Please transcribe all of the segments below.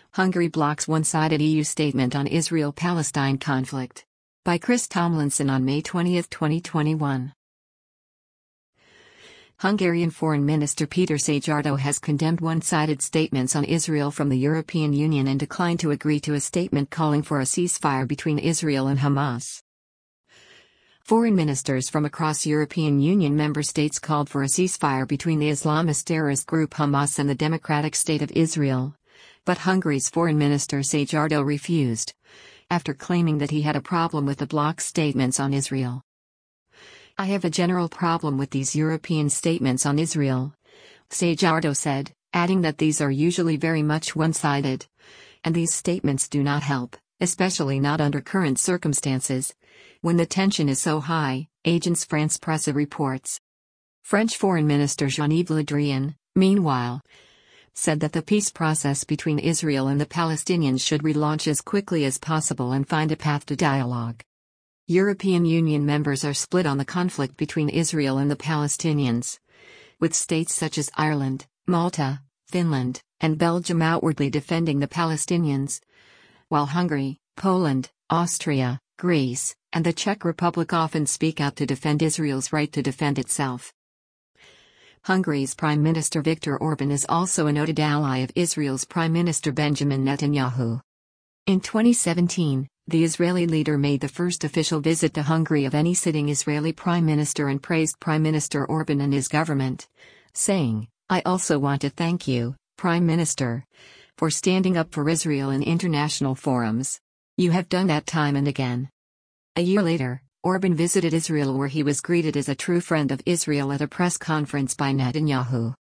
Hungary blocks one-sided EU statement on Israel-Palestine conflict. By Chris Tomlinson on May 20, 2021. Hungarian Foreign Minister Péter Szijjártó has condemned one-sided statements on Israel from the European Union and declined to agree to a statement calling for a ceasefire between Israel and Hamas. Foreign ministers from across European Union member states called for a ceasefire between the Islamist terrorist group Hamas and the Democratic State of Israel. But Hungary's Foreign Minister Szijjártó refused, after claiming that he had a problem with the bloc's statements on Israel. "I have a general problem with these European statements on Israel," Szijjártó said, adding that these are usually very much one-sided. And these statements do not help, especially not under current circumstances, when the tension is so high, Agence France-Presse reports. French Foreign Minister Jean-Yves Le Drian, meanwhile, said that the peace process between Israel and the Palestinians should relaunch as quickly as possible and find a path to dialogue. European Union members are split on the conflict between Israel and the Palestinians, with states such as Ireland, Malta, Finland, and Belgium outwardly defending the Palestinians, while Hungary, Poland, Austria, Greece, and the Czech Republic often speak out to defend Israel's right to defend itself. Hungary's Prime Minister Viktor Orbán is also a noted ally of Israel's Prime Minister Benjamin Netanyahu. In 2017, the Israeli leader made the first official visit to Hungary of any sitting Israeli prime minister and praised Prime Minister Orbán and his government, saying, "I also want to thank you, Prime Minister, for standing up for Israel in international forums. You have done that time and again." A year later, Orbán visited Israel where he was greeted as a true friend of Israel at a press conference by Netanyahu.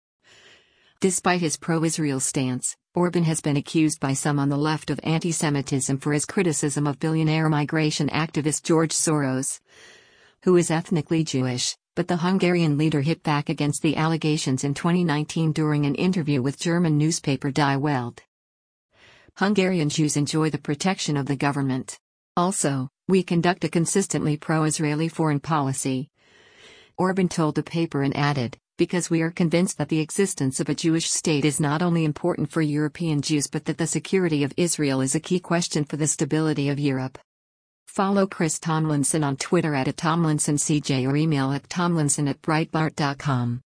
Despite his pro-Israel stance, Orbán has been accused by some on the left of anti-Semitism for his criticism of billionaire migration activist George Soros, who is ethnically Jewish, but the Hungarian leader hit back against the allegations in 2019 during an interview with German newspaper Die Welt. Hungarian Jews enjoy the protection of the government. Also, we conduct a consistently pro-Israeli foreign policy, Orbán told the paper and added, because we are convinced that the existence of a Jewish state is not only important for European Jews but that the security of Israel is a key question for the stability of Europe. Follow Chris Tomlinson on Twitter @TomlinsonCJ or email at tomlinson@breitbart.com.